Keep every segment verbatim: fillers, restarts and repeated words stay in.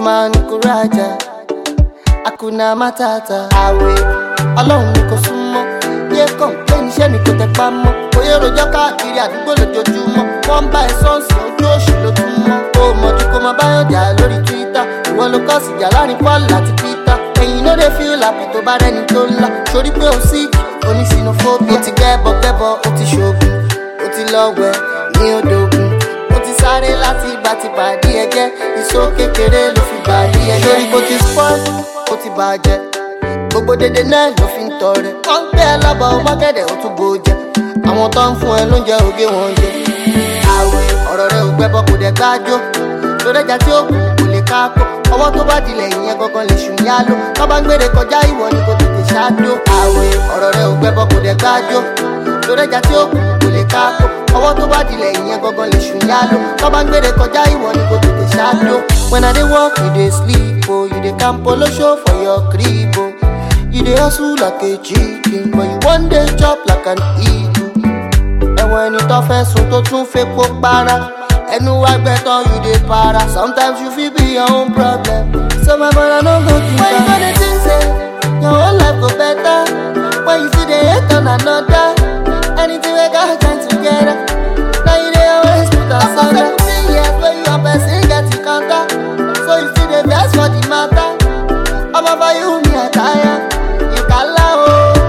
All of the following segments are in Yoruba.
Usman Kuraja, Hakuna Matata. Àwẹ̀ Ọlọ́run ni kò súnmọ́, yé complain iṣẹ́ ni kò tẹpá mọ́. Oyè rojọ́ káàkiri àdúgbò lójoojúmọ́, wọ́n ń bá ẹ sọ́ọ̀sì ojú òṣì ló tún mọ́. Ó mọ̀jú kó máa báyọ̀ jà lórí Twitter, ìwọ ló kọ́ síjà láàrin Paul àti Peter. Ẹ̀yin ló dé feel happy tó bá rẹ́ni tó ńlá, sórí pé ó sick, ó ní xenophobia. Ó ti gbẹ́bọ gbẹ́bọ, ó ti ṣoògùn, ó ti lọ wẹ̀ ní odògùn. Ó ti sáré láti ìgbà tí bàdí ẹgẹ́, ìṣó kékeré ló fi bàdí ẹgẹ́. Sórí bó ti spoil, ó ti bàjẹ́, gbogbo dédé náà ló fi ń tọrẹ. Wọ́n ń gbé ẹ lọ́bọ̀ ọmọgẹ́dẹ̀ ó tún bò jẹ, àwọn tó ń fún ẹ lóúnjẹ ògé wọn jẹ. Àwẹ̀ ọ̀rọ̀ rẹ ò gbẹ́bọ kò dẹ̀ gbájó, lórí ẹja tí ó kù kò lè kákó. Ọwọ́ tó bá dilẹ̀ ìyẹn gangan lè ṣùn yálò, tó bá ń gbére kọjá ìwọ ni kò tètè ṣáájú. Àwẹ̀ ọ̀rọ̀ rẹ ò gbẹ́bọ kò dẹ̀ gbájó, lórí ẹja tí ó kù kò lè kákó. Ọwọ́ tó bá dilẹ̀ ìyẹn gangan lè ṣùn yálò, tó bá ń gbére kọjá ìwọ ni kò tètè ṣáájú. When I dey work, you dey sleep, oh, you dey camp polo show for your crib, oh. You dey hustle like a chicken, but you one day chop like an eagle. Ẹ̀wọ̀n ẹni tó fẹ́ sùn tó tún fẹ́ kó para, ẹnu wa gbẹ́tọ̀ you dey para. Sometimes you fit be your own problem, so my brother no go too far. When you gonna think say your whole life go better, when you see the hate on another, anything we got join together, now you dey always put us under. Seventeen years when you and person get to counter, so you still dey vex for the matter. I'm over you, me I tire, you kala o.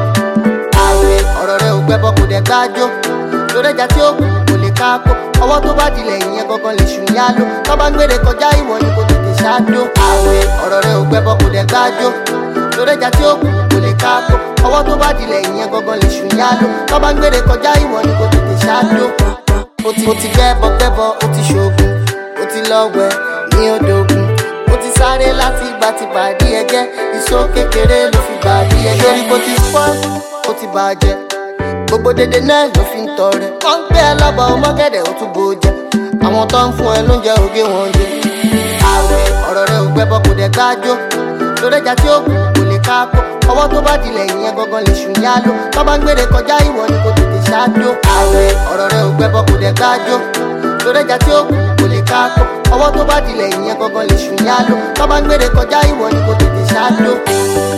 Àwẹ̀ ọ̀rọ̀ rẹ ò gbẹ́bọ kò dẹ̀ gbájó, lórí ẹja tí ó kù kò lè kákó. Ọwọ́ tó bá dilẹ̀ ìyẹn gangan lè ṣùn yálò, tó bá ń gbére kọjá ìwọ ni kò tètè ṣáájú. Àwẹ̀ ọ̀rọ̀ rẹ ò gbẹ́bọ kò dẹ̀ gbájó, lórí ẹja tí ó kù kò lè kákó. Ọwọ́ tó bá dilẹ̀ ìyẹn gangan lè ṣùn yálò, tó bá ń gbére kọjá ìwọ ni kò tètè ṣáájú. Ó ti ó ti gbẹ́bọ gbẹ́bọ, ó ti ṣoògùn, ó ti lọ wẹ̀ ní odògùn. Ó ti sáré láti ìgbà tí bàdí ẹgẹ́, ìṣó kékeré ló fi bàdí ẹgẹ́. Sórí bó ti spoil, ó ti bàjẹ́, gbogbo dédé náà ló fi ń tọrẹ. Wọ́n ń gbé ẹ lọ́bọ̀ ọmọgẹ́dẹ̀ ó tún bò jẹ, àwọn tó ń fún ẹ lóúnjẹ ògé wọn jẹ. Àwẹ̀ ọ̀rọ̀ rẹ ò gbẹ́bọ kò dẹ̀ gbájó, lórí ẹja tí ó kù kò lè kákó. Ọwọ́ tó bá dilẹ̀ ìyẹn gangan lè ṣùn yálò, tó bá ń gbére kọjá ìwọ ni kò tètè ṣáájú. Àwẹ̀ ọ̀rọ̀ rẹ ò gbẹ́bọ kò dẹ̀ gbájó, lórí ẹja tí ó kù kò lè kákó. Ọwọ́ tó bá dilẹ̀ ìyẹn gangan lè ṣùn yálò, tó bá ń gbére kọjá ìwọ ni kò tètè ṣáájú.